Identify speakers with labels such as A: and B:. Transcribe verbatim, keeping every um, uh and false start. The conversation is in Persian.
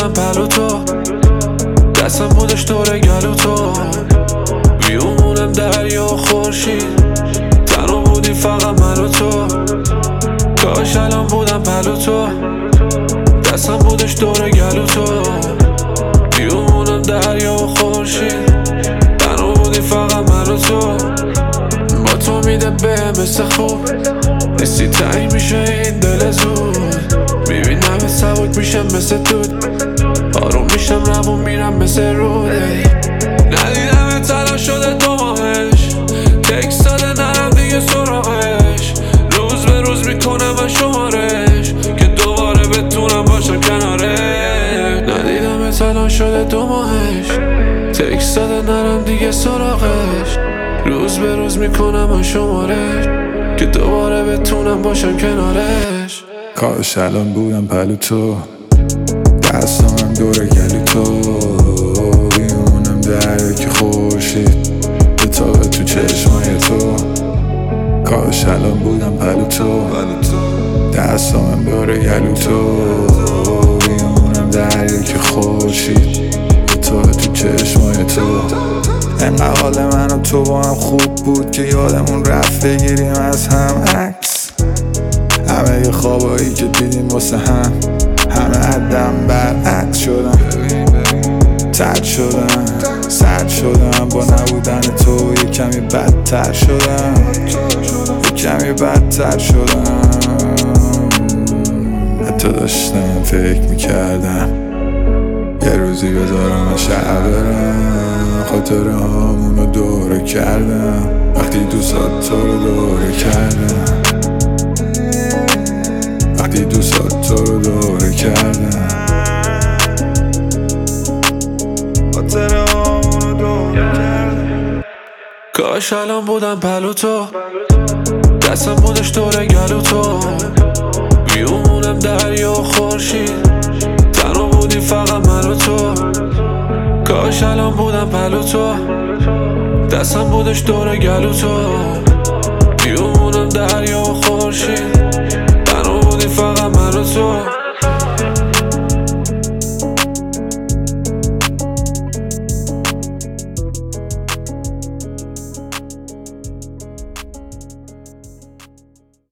A: بودم پلو تو، دستم بودش دور گلو تو، بیومونم دریا و خورشید، تنها بودی فقط من و تو. کاش الان بودم پلو تو، دستم بودش دور گلو تو، بیومونم دریا و خورشید، تنها بودی فقط من و تو. با تو میده به مثل خوب، نیستی تایی میشه این دل زود، میبینم سبک میشم مثل دود، آروم میشم روون میرم مثل رود. ندیدم تلا شده دو ماهش، تکس داده نرم دیگه سراغش، روز به روز میکنم شمارش که دوباره بتونم باشم کناره. ندیدم تلا شده دو ماهش، تکس داده نرم دیگه سراغش، روز به روز میکنم شمارش که دوباره بتونم باشم کنارش.
B: کاش الان بودم پلو تو، دستانم دور گلو تو، بیمونم دریا که خورشید بتابه تو چشمای تو. کاش الان بودم پلو تو، دستانم دور گلو تو، بیمونم دریا که خورشید بتابه تو چشمای تو. انقدر حال من و تو با هم خوب بود که یادمون رفت بگیریم از هم عکس، همه خوابایی که دیدیم واسه هم، همه عدم برعکس شدن، ترد شدن، سرد شدن، با نبودن تو یه کمی بدتر شدن، یه کمی بدتر شدن. حتی داشتم فکر میکردم یه روزی بذارم شهر برم، خاطره هامونو دوره کردم، وقتی دوستات تو رو دوره کردم، وقتی دوستات تو رو دوره کردم، خاطره هامونو دوره کردم.
A: کاش الان بودم پلو تو، دستم بودش دور گلو تو، بیومونم دریا و خورشید، تنها بودی فقط من و تو. کاش الان بودم پلو تو، دستم بودش دور گلو تو، بیومونم دریا و خورشید،